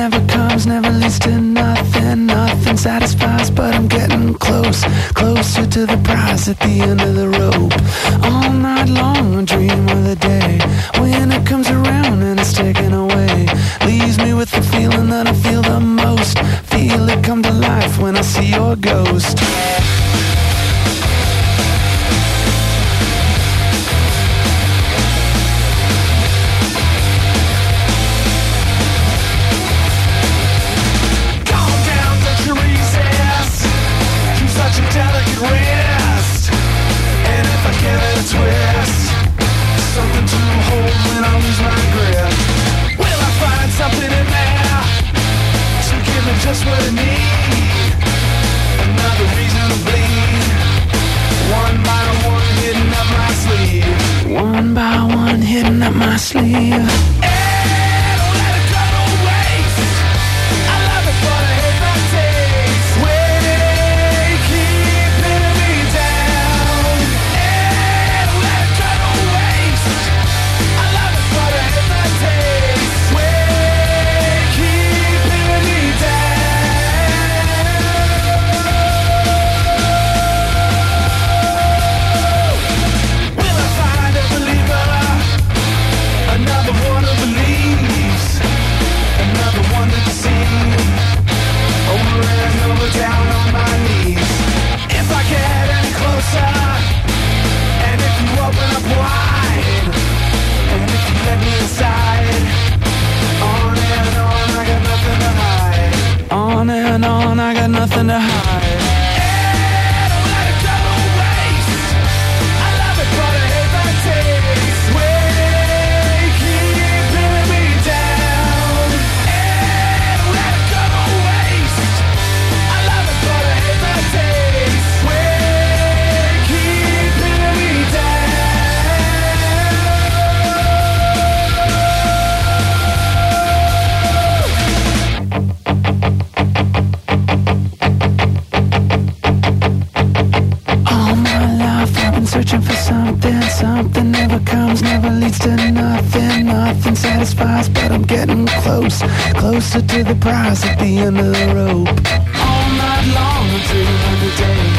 never comes, never leads to nothing. Nothing satisfies, but I'm getting close, closer to the prize at the end of the rope. All night long I dream of the day when it comes around and it's taken away. Leaves me with the feeling that I feel the most. Feel it come to life when I see your ghost. Delicate wrist, and if I give it a twist, something to hold when I lose my grip. Will I find something in there to give me just what I need? Another reason to bleed. One by one, hitting up my sleeve. One by one, hitting up my sleeve. Hey, don't let it go to waste. I love it, but I hate my taste. Down on my knees. If I get any closer, and if you open up wide, and if you let me inside, on and on, I got nothing to hide. On and on, I got nothing to hide. Hey, don't let it go to waste. I love it, but I hate my taste. Way, keep pinning me down. Hey, don't let it go to waste. But I hate my taste. Way, keep pinning me down. All my life I've been searching for something. Something never comes, never leads to nothing. Nothing satisfies, but I'm getting close, closer to the prize at the end of the rope. All night long I'm dreaming of the day